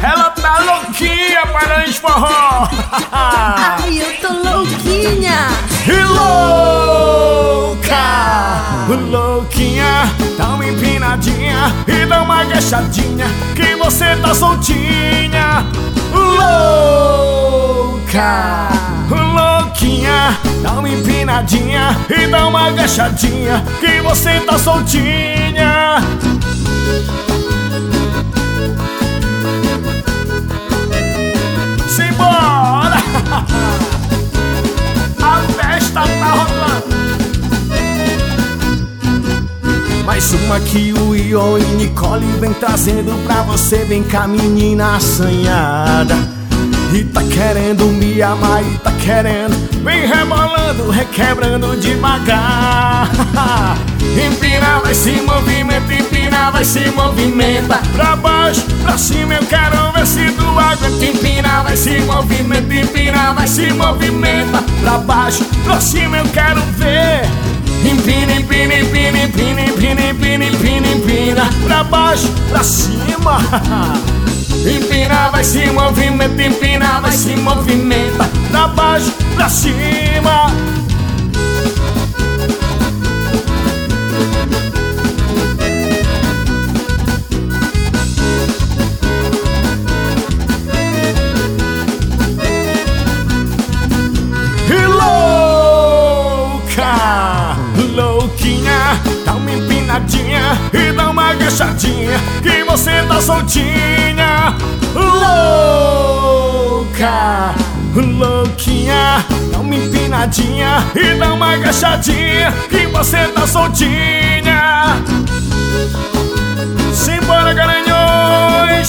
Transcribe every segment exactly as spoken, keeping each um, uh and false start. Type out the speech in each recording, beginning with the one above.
Ela tá louquinha para os forró. Ai, eu tô louquinha. E louca, louquinha, dá uma empinadinha e dá uma agachadinha que você tá soltinha. Louca, louquinha, dá uma empinadinha e dá uma agachadinha que você tá soltinha. Simbora! A festa tá rolando. Mais uma que o Ion e Nicole vem trazendo pra você. Vem cá, menina assanhada, e tá querendo me amar e tá querendo. Vem rebolando, requebrando devagar. Empina, vai se movimenta, empina, vai se movimenta. Pra baixo, pra cima, eu quero ver se tu aguenta. Empina, vai se movimenta, empina, vai se movimenta. Pra baixo, pra cima, eu quero ver. Empina, empina, empina, empina, empina, empina, empina, empina. Pra baixo, pra cima. Empina, vai se movimenta, empina, vai se movimenta. Pra baixo, pra cima. E louca, louquinha, dá uma empinadinha e dá uma agachadinha que você tá soltinha. Louca, louquinha, dá uma empinadinha e dá uma agachadinha que você tá soltinha. Simbora, garanhões!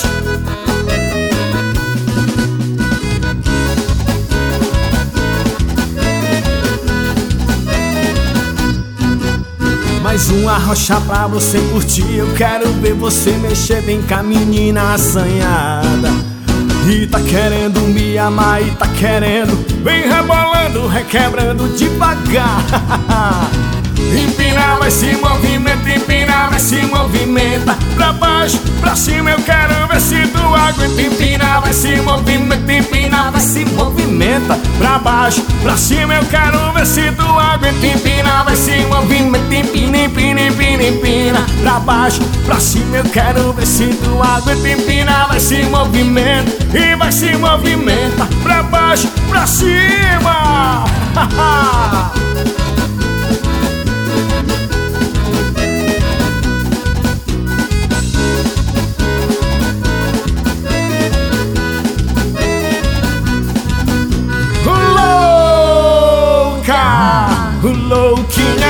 Mais uma rocha pra você curtir. Eu quero ver você mexer. Vem cá, menina assanhada, e tá querendo me amar e tá querendo. Vem rebolando, requebrando devagar. Empina, vai se movimenta, empina, vai se movimenta. Pra baixo, pra cima, eu quero ver se tu aguenta. Empina, vai se movimenta, empina, vai se movimenta. Pra baixo, pra cima, eu quero ver se tu aguenta. Empina, vai se movimenta, empina, empina, empina, empina. Pra baixo, pra cima, eu quero ver se tu aguenta. Empina, vai se movimenta e vai se movimenta. Pra baixo, pra cima. Louquinha,